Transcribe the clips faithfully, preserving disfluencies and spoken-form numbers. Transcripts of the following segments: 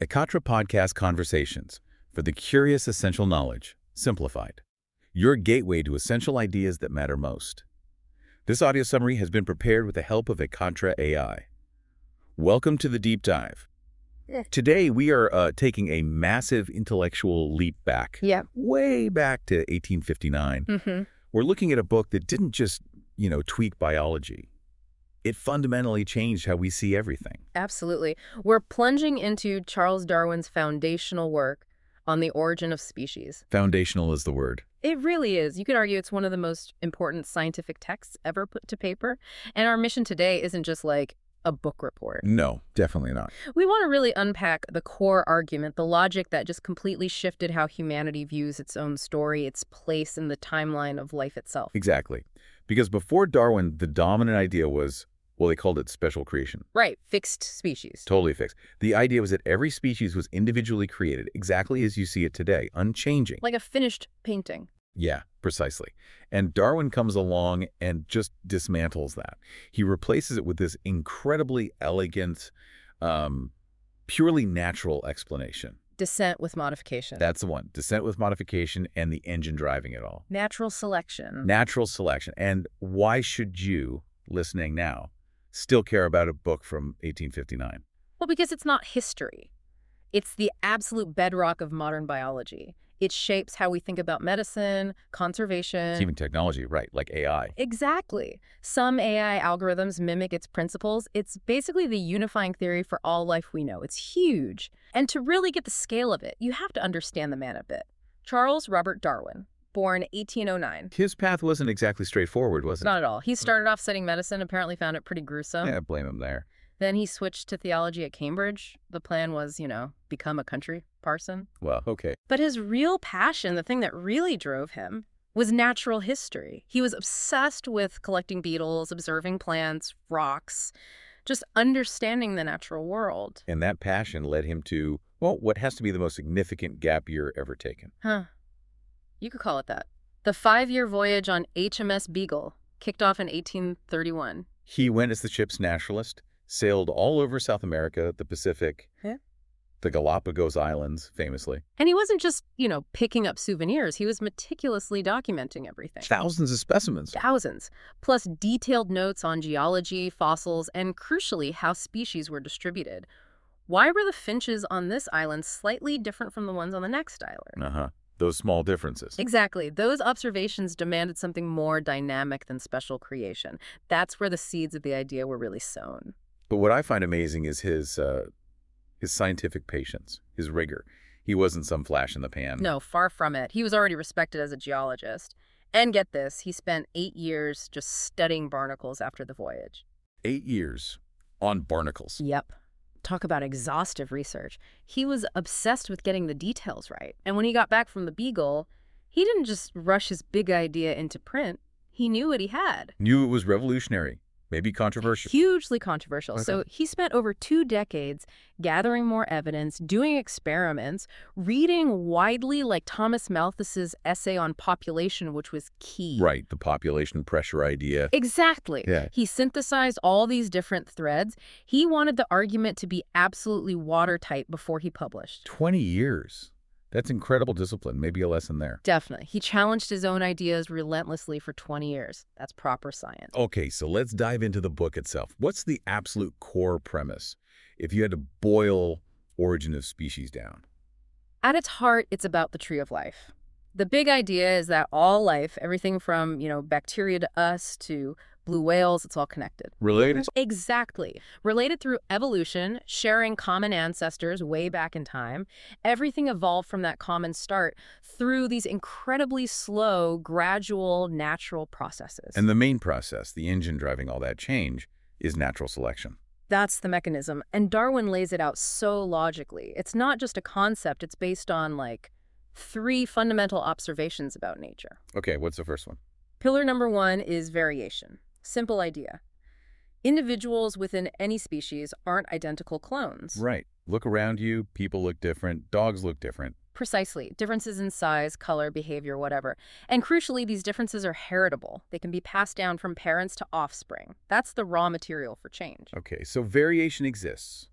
Ekatra Podcast Conversations for the curious essential knowledge, simplified. Your gateway to essential ideas that matter most. This audio summary has been prepared with the help of Ekatra A I. Welcome to the deep dive. Today, we are uh, taking a massive intellectual leap back. Yeah. Way back to eighteen fifty-nine. Mm-hmm. We're looking at a book that didn't just, you know, tweak biology. It fundamentally changed how we see everything. Absolutely. We're plunging into Charles Darwin's foundational work on the origin of species. Foundational is the word. It really is. You could argue it's one of the most important scientific texts ever put to paper. And our mission today isn't just like a book report. No, definitely not. We want to really unpack the core argument, the logic that just completely shifted how humanity views its own story, its place in the timeline of life itself. Exactly. Because before Darwin, the dominant idea was, well, they called it special creation. Right. Fixed species. Totally fixed. The idea was that every species was individually created, exactly as you see it today, unchanging. Like a finished painting. Yeah, precisely. And Darwin comes along and just dismantles that. He replaces it with this incredibly elegant, um, purely natural explanation. Descent with modification. That's the one. Descent with modification and the engine driving it all. Natural selection. Natural selection. And why should you, listening now, still care about a book from eighteen fifty-nine? Well, because it's not history. It's the absolute bedrock of modern biology. It shapes how we think about medicine, conservation. It's even technology, right, like A I. Exactly. Some A I algorithms mimic its principles. It's basically the unifying theory for all life we know. It's huge. And to really get the scale of it, you have to understand the man a bit. Charles Robert Darwin, born eighteen oh nine. His path wasn't exactly straightforward, was it? Not at all. He started off studying medicine, apparently found it pretty gruesome. Yeah, blame him there. Then he switched to theology at Cambridge. The plan was, you know, become a country parson. Well, okay. But his real passion, the thing that really drove him, was natural history. He was obsessed with collecting beetles, observing plants, rocks, just understanding the natural world. And that passion led him to, well, what has to be the most significant gap year ever taken. Huh. You could call it that. The five-year voyage on H M S Beagle kicked off in eighteen thirty-one. He went as the ship's naturalist, sailed all over South America, the Pacific, Yeah. the Galapagos Islands, famously. And he wasn't just, you know, picking up souvenirs. He was meticulously documenting everything. Thousands of specimens. Thousands. Plus detailed notes on geology, fossils, and crucially, how species were distributed. Why were the finches on this island slightly different from the ones on the next island? Uh-huh. Those small differences. Exactly. Those observations demanded something more dynamic than special creation. That's where the seeds of the idea were really sown. But what I find amazing is his uh, his scientific patience, his rigor. He wasn't some flash in the pan. No, far from it. He was already respected as a geologist. And get this, he spent eight years just studying barnacles after the voyage. Eight years on barnacles. Yep. Talk about exhaustive research. He was obsessed with getting the details right. And when he got back from the Beagle, he didn't just rush his big idea into print. He knew what he had. Knew it was revolutionary, maybe controversial. Hugely controversial. Okay. So he spent over two decades gathering more evidence, doing experiments, reading widely, like Thomas Malthus's essay on population, which was key. Right, the population pressure idea. Exactly. Yeah. He synthesized all these different threads. He wanted the argument to be absolutely watertight before he published. twenty years. That's incredible discipline. Maybe a lesson there. Definitely. He challenged his own ideas relentlessly for twenty years. That's proper science. Okay, so let's dive into the book itself. What's the absolute core premise if you had to boil Origin of Species down? At its heart, it's about the tree of life. The big idea is that all life, everything from, you know, bacteria to us to blue whales, it's all connected. Related? Exactly. Related through evolution, sharing common ancestors way back in time. Everything evolved from that common start through these incredibly slow, gradual, natural processes. And the main process, the engine driving all that change, is natural selection. That's the mechanism. And Darwin lays it out so logically. It's not just a concept. It's based on, like, three fundamental observations about nature. Okay, what's the first one? Pillar number one is variation. Simple idea. Individuals within any species aren't identical clones. Right. Look around you, people look different, dogs look different. Precisely. Differences in size, color, behavior, whatever. And crucially, these differences are heritable. They can be passed down from parents to offspring. That's the raw material for change. Okay, so variation exists.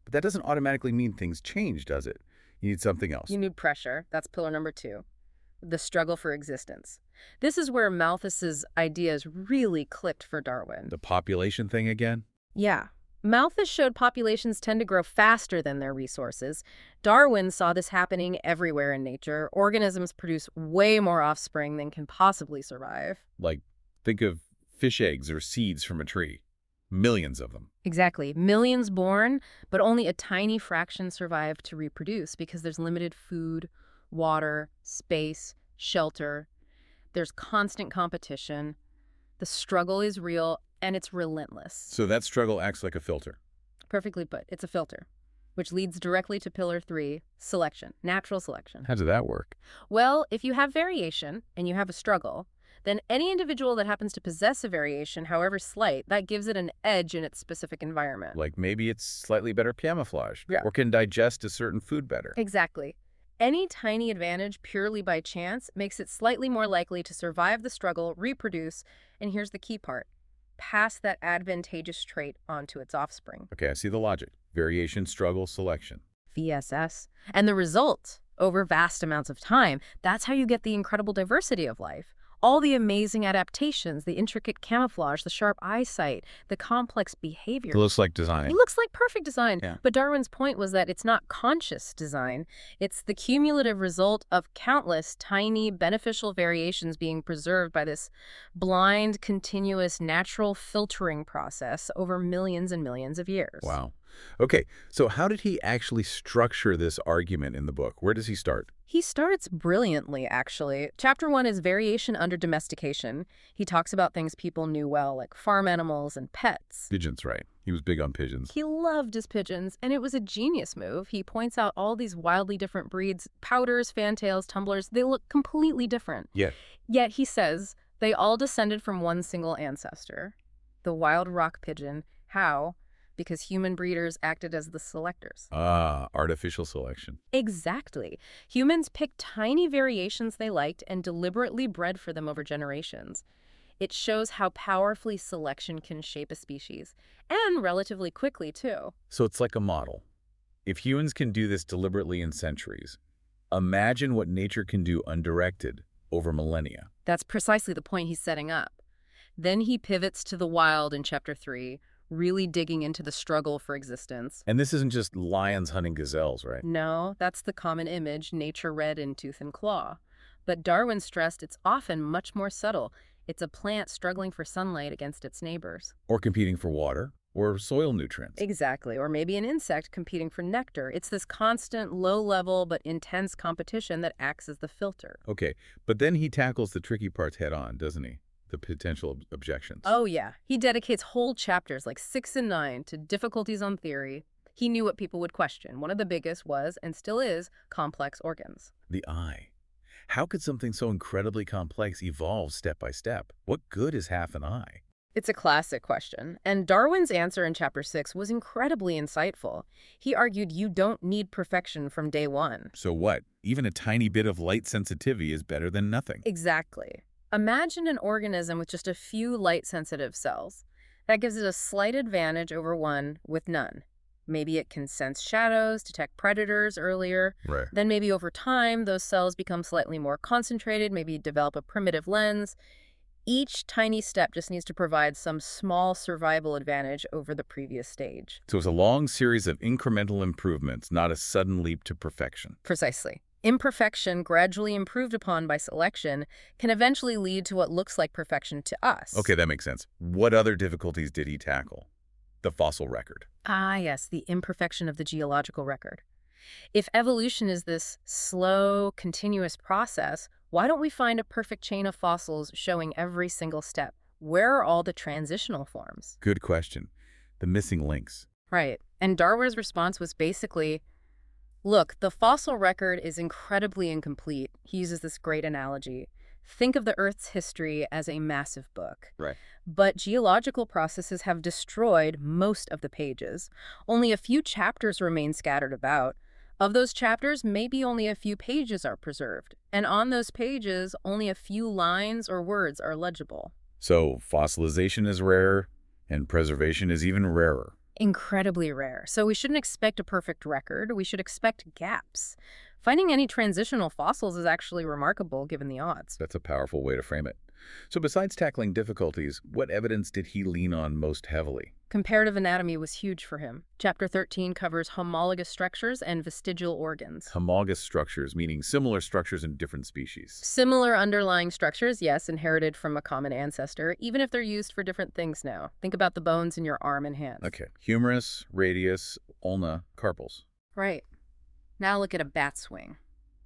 But that doesn't automatically mean things change, does it? You need something else. You need pressure. That's pillar number two. The struggle for existence. This is where Malthus's ideas really clicked for Darwin. The population thing again? Yeah. Malthus showed populations tend to grow faster than their resources. Darwin saw this happening everywhere in nature. Organisms produce way more offspring than can possibly survive. Like, think of fish eggs or seeds from a tree. Millions of them. Exactly. Millions born, but only a tiny fraction survive to reproduce because there's limited food, water, space, shelter. There's constant competition. The struggle is real, and it's relentless. So that struggle acts like a filter. Perfectly put. It's a filter, which leads directly to pillar three, selection, natural selection. How does that work? Well, if you have variation and you have a struggle, then any individual that happens to possess a variation, however slight, that gives it an edge in its specific environment. Like maybe it's slightly better camouflaged, Yeah. or can digest a certain food better. Exactly. Any tiny advantage purely by chance makes it slightly more likely to survive the struggle, reproduce, and here's the key part, pass that advantageous trait onto its offspring. Okay, I see the logic. Variation, struggle, selection. V S S. And the result, over vast amounts of time, that's how you get the incredible diversity of life. All the amazing adaptations, the intricate camouflage, the sharp eyesight, the complex behavior. It looks like design. It looks like perfect design. Yeah. But Darwin's point was that it's not conscious design. It's the cumulative result of countless tiny beneficial variations being preserved by this blind, continuous, natural filtering process over millions and millions of years. Wow. Okay, so how did he actually structure this argument in the book? Where does he start? He starts brilliantly, actually. Chapter one is variation under domestication. He talks about things people knew well, like farm animals and pets. Pigeons, right. He was big on pigeons. He loved his pigeons, and it was a genius move. He points out all these wildly different breeds, powders, fantails, tumblers. They look completely different. Yeah. Yet, he says, they all descended from one single ancestor, the wild rock pigeon. How? Because human breeders acted as the selectors. Ah, artificial selection. Exactly. Humans picked tiny variations they liked and deliberately bred for them over generations. It shows how powerfully selection can shape a species, and relatively quickly, too. So it's like a model. If humans can do this deliberately in centuries, imagine what nature can do undirected over millennia. That's precisely the point he's setting up. Then he pivots to the wild in chapter three, really digging into the struggle for existence. And this isn't just lions hunting gazelles, right? No, that's the common image nature read in Tooth and Claw. But Darwin stressed it's often much more subtle. It's a plant struggling for sunlight against its neighbors. Or competing for water, or soil nutrients. Exactly, or maybe an insect competing for nectar. It's this constant, low-level but intense competition that acts as the filter. Okay, but then he tackles the tricky parts head-on, doesn't he? The potential ob- objections. Oh, yeah. He dedicates whole chapters, like six and nine, to difficulties on theory. He knew what people would question. One of the biggest was, and still is, complex organs. The eye. How could something so incredibly complex evolve step by step? What good is half an eye? It's a classic question, and Darwin's answer in chapter six was incredibly insightful. He argued you don't need perfection from day one. So what? Even a tiny bit of light sensitivity is better than nothing. Exactly. Imagine an organism with just a few light-sensitive cells. That gives it a slight advantage over one with none. Maybe it can sense shadows, detect predators earlier. Right. Then maybe over time, those cells become slightly more concentrated, maybe develop a primitive lens. Each tiny step just needs to provide some small survival advantage over the previous stage. So it's a long series of incremental improvements, not a sudden leap to perfection. Precisely. Imperfection, gradually improved upon by selection, can eventually lead to what looks like perfection to us. Okay, that makes sense. What other difficulties did he tackle? The fossil record. Ah, yes, the imperfection of the geological record. If evolution is this slow, continuous process, why don't we find a perfect chain of fossils showing every single step? Where are all the transitional forms? Good question. The missing links. Right. And Darwin's response was basically, look, the fossil record is incredibly incomplete. He uses this great analogy. Think of the Earth's history as a massive book. Right. But geological processes have destroyed most of the pages. Only a few chapters remain scattered about. Of those chapters, maybe only a few pages are preserved. And on those pages, only a few lines or words are legible. So fossilization is rare, and preservation is even rarer. Incredibly rare. So we shouldn't expect a perfect record. We should expect gaps. Finding any transitional fossils is actually remarkable given the odds. That's a powerful way to frame it. So besides tackling difficulties, what evidence did he lean on most heavily? Comparative anatomy was huge for him. Chapter thirteen covers homologous structures and vestigial organs. Homologous structures, meaning similar structures in different species. Similar underlying structures, yes, inherited from a common ancestor, even if they're used for different things now. Think about the bones in your arm and hand. Okay. Humerus, radius, ulna, carpals. Right. Now look at a bat's wing,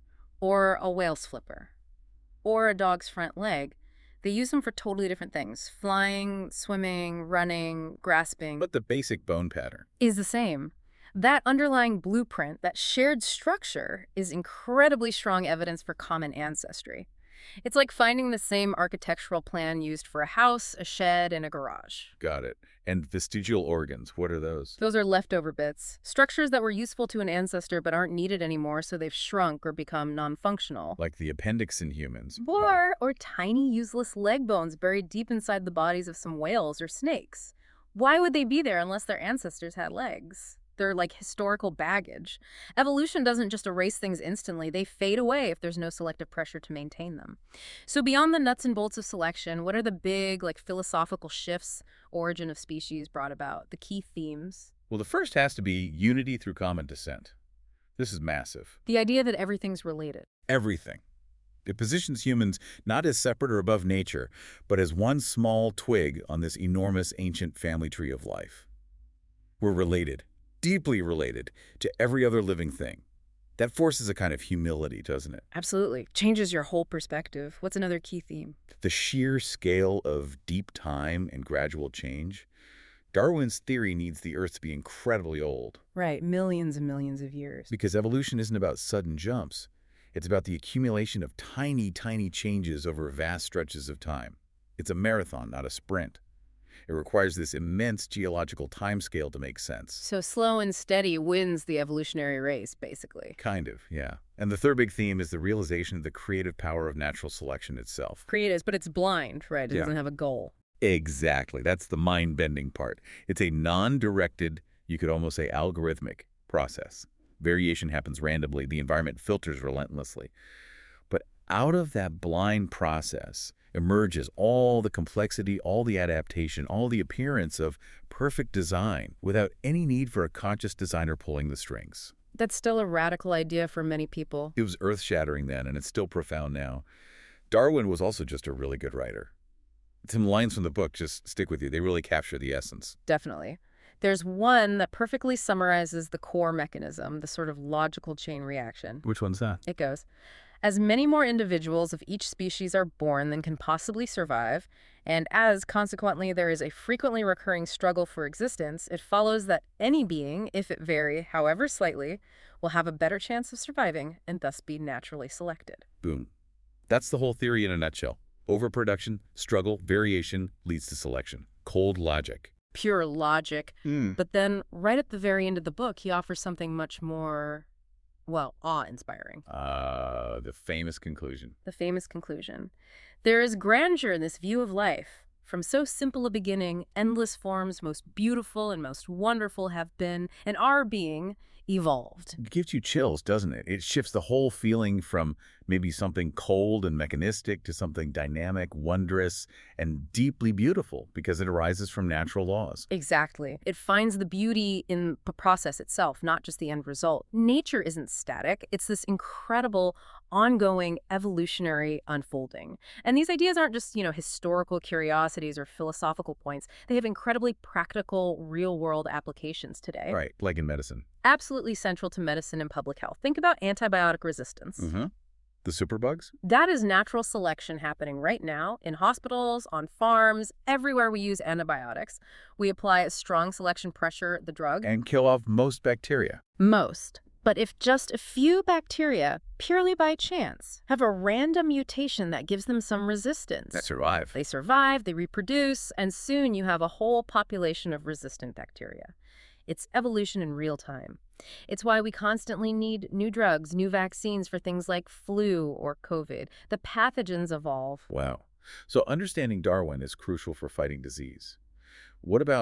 or a whale's flipper, or a dog's front leg. They use them for totally different things. Flying, swimming, running, grasping. But the basic bone pattern is the same. That underlying blueprint, that shared structure, is incredibly strong evidence for common ancestry. It's like finding the same architectural plan used for a house, a shed, and a garage. Got it. And vestigial organs, what are those? Those are leftover bits. Structures that were useful to an ancestor but aren't needed anymore, so they've shrunk or become non-functional. Like the appendix in humans. Or, or tiny useless leg bones buried deep inside the bodies of some whales or snakes. Why would they be there unless their ancestors had legs? They're like historical baggage. Evolution doesn't just erase things instantly. They fade away if there's no selective pressure to maintain them. So beyond the nuts and bolts of selection, what are the big, like, philosophical shifts Origin of Species brought about? The key themes? Well, the first has to be unity through common descent. This is massive. The idea that everything's related. Everything. It positions humans not as separate or above nature, but as one small twig on this enormous ancient family tree of life. We're related. Deeply related to every other living thing. That forces a kind of humility, doesn't it? Absolutely. Changes your whole perspective. What's another key theme? The sheer scale of deep time and gradual change. Darwin's theory needs the Earth to be incredibly old. Right, millions and millions of years. Because evolution isn't about sudden jumps. It's about the accumulation of tiny, tiny changes over vast stretches of time. It's a marathon, not a sprint. It requires this immense geological timescale to make sense. So slow and steady wins the evolutionary race, basically. Kind of, yeah. And the third big theme is the realization of the creative power of natural selection itself. Creative, but it's blind, right? It Yeah. doesn't have a goal. Exactly. That's the mind-bending part. It's a non-directed, you could almost say algorithmic process. Variation happens randomly. The environment filters relentlessly. But out of that blind process emerges all the complexity, all the adaptation, all the appearance of perfect design without any need for a conscious designer pulling the strings. That's still a radical idea for many people. It was earth-shattering then, and it's still profound now. Darwin was also just a really good writer. Some lines from the book just stick with you. They really capture the essence. Definitely. There's one that perfectly summarizes the core mechanism, the sort of logical chain reaction. Which one's that? It goes, as many more individuals of each species are born than can possibly survive, and as, consequently, there is a frequently recurring struggle for existence, it follows that any being, if it vary however slightly, will have a better chance of surviving and thus be naturally selected. Boom. That's the whole theory in a nutshell. Overproduction, struggle, variation leads to selection. Cold logic. Pure logic. Mm. But then, right at the very end of the book, he offers something much more, well, awe-inspiring. Uh, the famous conclusion. The famous conclusion. There is grandeur in this view of life. From so simple a beginning, endless forms, most beautiful and most wonderful have been, and are being, evolved. It gives you chills, doesn't it? It shifts the whole feeling from maybe something cold and mechanistic to something dynamic, wondrous, and deeply beautiful because it arises from natural laws. Exactly. It finds the beauty in the process itself, not just the end result. Nature isn't static. It's this incredible, ongoing, evolutionary unfolding. And these ideas aren't just, you know, historical curiosities or philosophical points. They have incredibly practical, real-world applications today. Right, like in medicine. Absolutely central to medicine and public health. Think about antibiotic resistance. Mm-hmm. The superbugs? That is natural selection happening right now in hospitals, on farms, everywhere we use antibiotics. We apply a strong selection pressure, the drug. And kill off most bacteria. Most. But if just a few bacteria, purely by chance, have a random mutation that gives them some resistance. That survive. They survive, they reproduce, and soon you have a whole population of resistant bacteria. It's evolution in real time. It's why we constantly need new drugs, new vaccines for things like flu or COVID. The pathogens evolve. Wow. So understanding Darwin is crucial for fighting disease. What about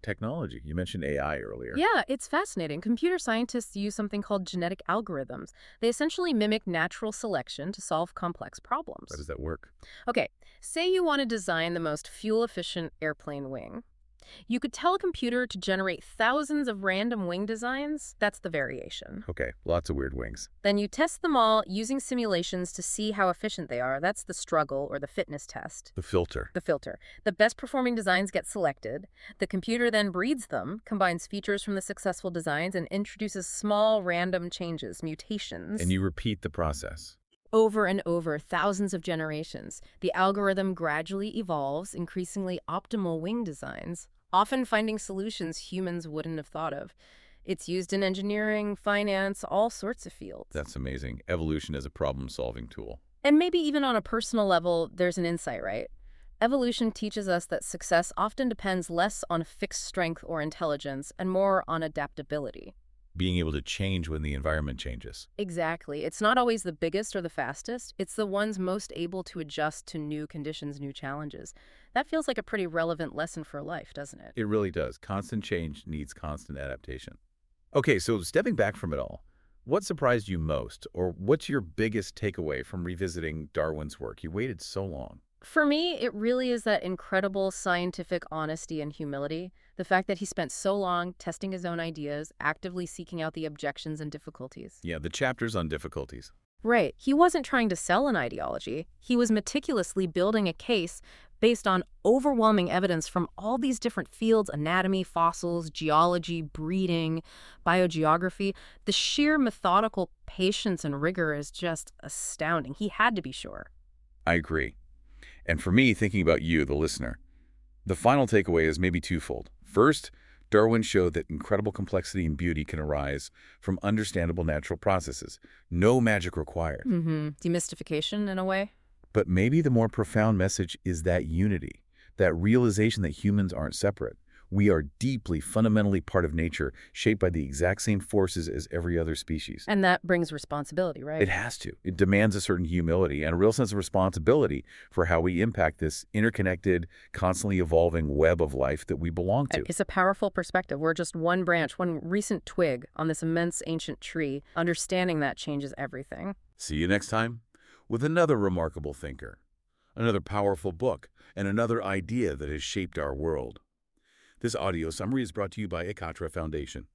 technology. You mentioned A I earlier. Yeah, it's fascinating. Computer scientists use something called genetic algorithms. They essentially mimic natural selection to solve complex problems. How does that work? Okay, say you want to design the most fuel-efficient airplane wing. You could tell a computer to generate thousands of random wing designs. That's the variation. Okay, lots of weird wings. Then you test them all using simulations to see how efficient they are. That's the struggle or the fitness test. The filter. The filter. The best performing designs get selected. The computer then breeds them, combines features from the successful designs, and introduces small random changes, mutations. And you repeat the process. Over and over, thousands of generations. The algorithm gradually evolves, increasingly optimal wing designs, often finding solutions humans wouldn't have thought of. It's used in engineering, finance, all sorts of fields. That's amazing. Evolution as a problem-solving tool. And maybe even on a personal level, there's an insight, right? Evolution teaches us that success often depends less on fixed strength or intelligence and more on adaptability. Being able to change when the environment changes. Exactly. It's not always the biggest or the fastest. It's the ones most able to adjust to new conditions, new challenges. That feels like a pretty relevant lesson for life, doesn't it? It really does. Constant change needs constant adaptation. Okay, so stepping back from it all, what surprised you most, or what's your biggest takeaway from revisiting Darwin's work? You waited so long. For me, it really is that incredible scientific honesty and humility. The fact that he spent so long testing his own ideas, actively seeking out the objections and difficulties. Yeah, the chapters on difficulties. Right. He wasn't trying to sell an ideology. He was meticulously building a case based on overwhelming evidence from all these different fields: anatomy, fossils, geology, breeding, biogeography. The sheer methodical patience and rigor is just astounding. He had to be sure. I agree. And for me, thinking about you, the listener, the final takeaway is maybe twofold. First, Darwin showed that incredible complexity and beauty can arise from understandable natural processes. No magic required. Mm-hmm. Demystification, in a way. But maybe the more profound message is that unity, that realization that humans aren't separate. We are deeply, fundamentally part of nature, shaped by the exact same forces as every other species. And that brings responsibility, right? It has to. It demands a certain humility and a real sense of responsibility for how we impact this interconnected, constantly evolving web of life that we belong to. It's a powerful perspective. We're just one branch, one recent twig on this immense ancient tree. Understanding that changes everything. See you next time with another remarkable thinker, another powerful book, and another idea that has shaped our world. This audio summary is brought to you by Ekatra Foundation.